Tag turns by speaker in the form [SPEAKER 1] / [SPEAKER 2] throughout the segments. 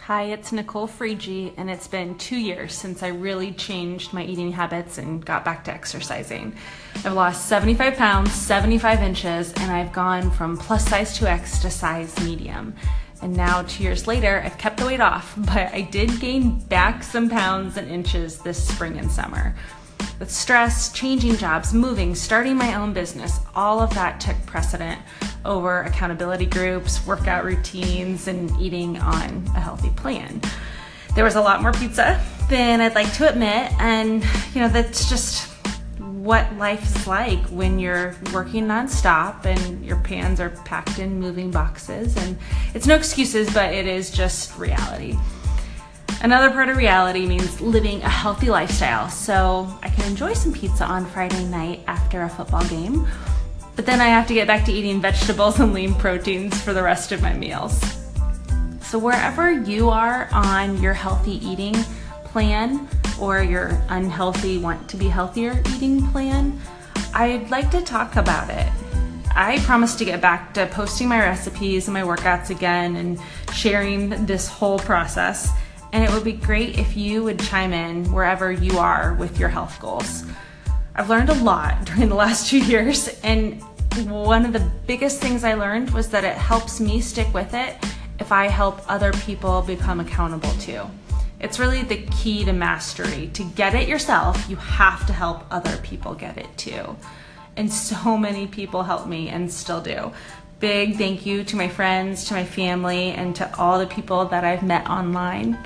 [SPEAKER 1] Hi, it's Nicole Frigi, and it's been 2 years since I really changed my eating habits and got back to exercising. I've lost 75 pounds, 75 inches, and I've gone from plus size 2X to size medium. And now 2 years later, I've kept the weight off, but I did gain back some pounds and inches this spring and summer. With stress, changing jobs, moving, starting my own business, all of that took precedent over accountability groups, workout routines, and eating on a healthy plan. There was a lot more pizza than I'd like to admit, and that's just what life is like when you're working nonstop and your pans are packed in moving boxes. And it's no excuses, but it is just reality. Another part of reality means living a healthy lifestyle, so I can enjoy some pizza on Friday night after a football game, but then I have to get back to eating vegetables and lean proteins for the rest of my meals. So wherever you are on your healthy eating plan or your unhealthy, want to be healthier eating plan, I'd like to talk about it. I promise to get back to posting my recipes and my workouts again and sharing this whole process. And it would be great if you would chime in wherever you are with your health goals. I've learned a lot during the last 2 years, and one of the biggest things I learned was that it helps me stick with it if I help other people become accountable too. It's really the key to mastery. To get it yourself, you have to help other people get it too. And so many people help me and still do. Big thank you to my friends, to my family, and to all the people that I've met online.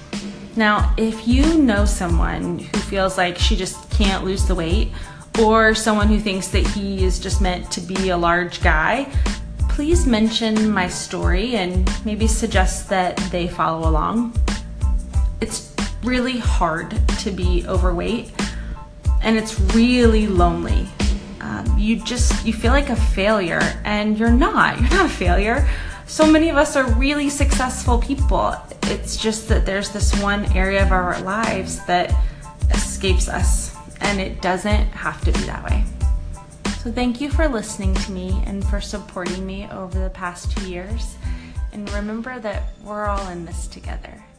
[SPEAKER 1] Now, if you know someone who feels like she just can't lose the weight, or someone who thinks that he is just meant to be a large guy, please mention my story and maybe suggest that they follow along. It's really hard to be overweight, and it's really lonely. You feel like a failure, and you're not a failure. So many of us are really successful people. It's just that there's this one area of our lives that escapes us, and it doesn't have to be that way. So thank you for listening to me and for supporting me over the past 2 years. And remember that we're all in this together.